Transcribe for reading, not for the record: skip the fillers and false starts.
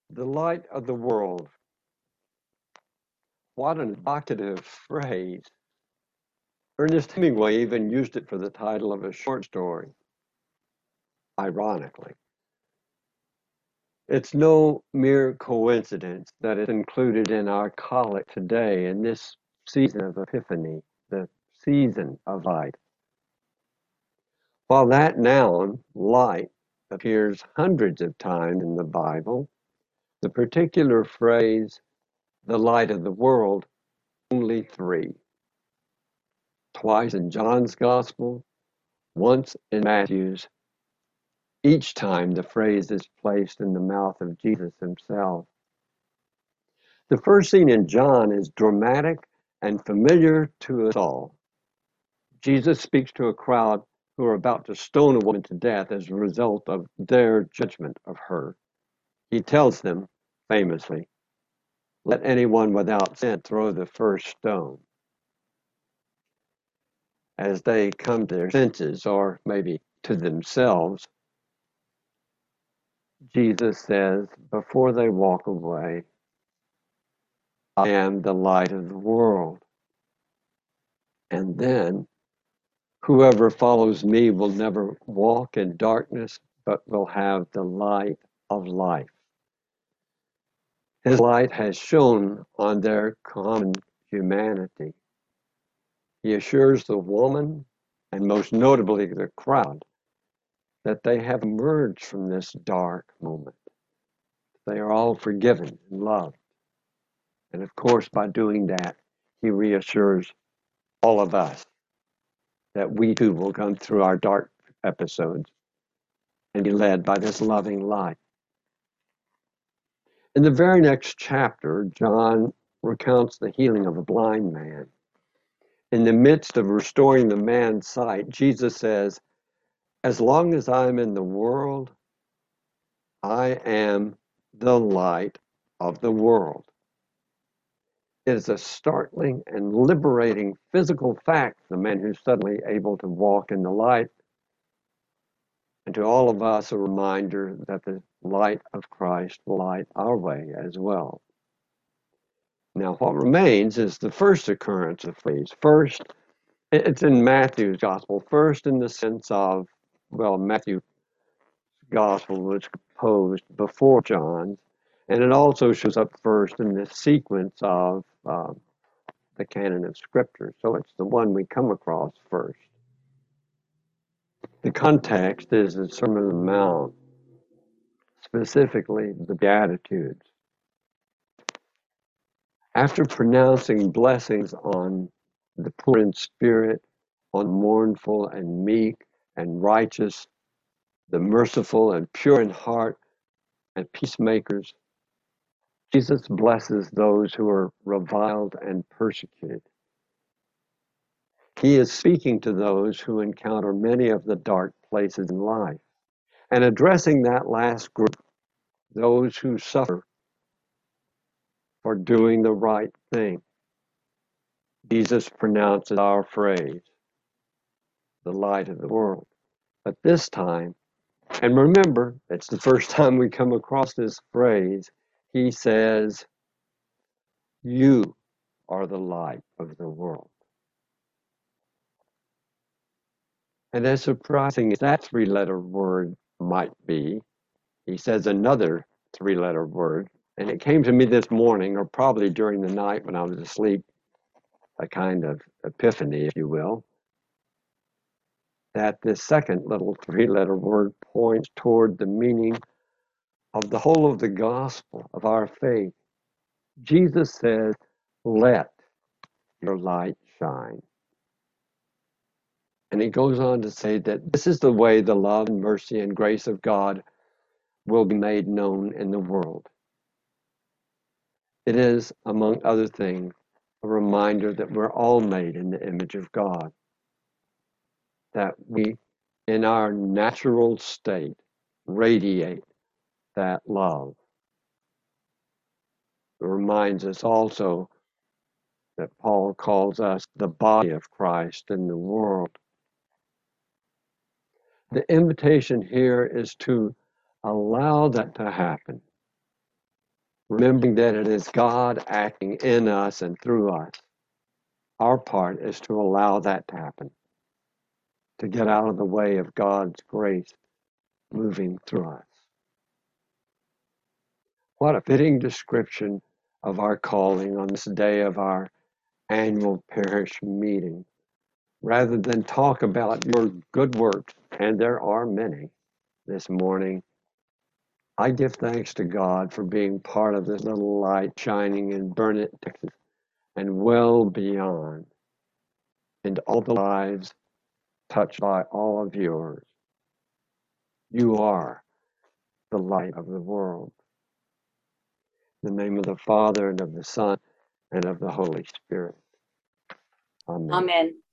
The light of the world. What an evocative phrase. Ernest Hemingway even used it for the title of a short story, ironically. It's no mere coincidence that it's included in our collect today in this season of Epiphany, the season of light. While that noun, light, appears hundreds of times in the Bible, the particular phrase, the light of the world, only three. Twice in John's Gospel, once in Matthew's. Each time the phrase is placed in the mouth of Jesus himself. The first scene in John is dramatic and familiar to us all. Jesus speaks to a crowd who are about to stone a woman to death as a result of their judgment of her. He tells them, famously, "Let anyone without sin throw the first stone." As they come to their senses, or maybe to themselves, Jesus says, before they walk away, "I am the light of the world." And then, "Whoever follows me will never walk in darkness, but will have the light of life." His light has shone on their common humanity. He assures the woman, and most notably the crowd, that they have emerged from this dark moment. They are all forgiven and loved. And of course, by doing that, he reassures all of us that we too will come through our dark episodes and be led by this loving light. In the very next chapter, John recounts the healing of a blind man. In the midst of restoring the man's sight, Jesus says, "As long as I'm in the world, I am the light of the world." It is a startling and liberating physical fact, the man who's suddenly able to walk in the light, and to all of us a reminder that the light of Christ will light our way as well. Now, what remains is the first occurrence of the phrase. First, it's in Matthew's gospel. First, in the sense of, well, Matthew's gospel was composed before John's, and it also shows up first in the sequence of the canon of Scripture. So it's the one we come across first. The context is the Sermon on the Mount, specifically the Beatitudes. After pronouncing blessings on the poor in spirit, on mournful and meek and righteous, the merciful and pure in heart, and peacemakers, Jesus blesses those who are reviled and persecuted. He is speaking to those who encounter many of the dark places in life and addressing that last group, those who suffer for doing the right thing. Jesus pronounces our phrase, the light of the world. But this time, and remember, it's the first time we come across this phrase, he says, "You are the light of the world." And as surprising as that three-letter word might be, he says another three-letter word. And it came to me this morning, or probably during the night when I was asleep, a kind of epiphany, if you will, that this second little three-letter word points toward the meaning of the whole of the gospel of our faith. Jesus says, "Let your light shine." And he goes on to say that this is the way the love and mercy and grace of God will be made known in the world. It is, among other things, a reminder that we're all made in the image of God, that we, in our natural state, radiate that love. It reminds us also that Paul calls us the body of Christ in the world. The invitation here is to allow that to happen, remembering that it is God acting in us and through us. Our part is to allow that to happen, to get out of the way of God's grace moving through us. What a fitting description of our calling on this day of our annual parish meeting. Rather than talk about your good works, and there are many this morning, I give thanks to God for being part of this little light shining in Burnett, Texas, and well beyond, and all the lives touched by all of yours. You are the light of the world. In the name of the Father, and of the Son, and of the Holy Spirit. Amen. Amen.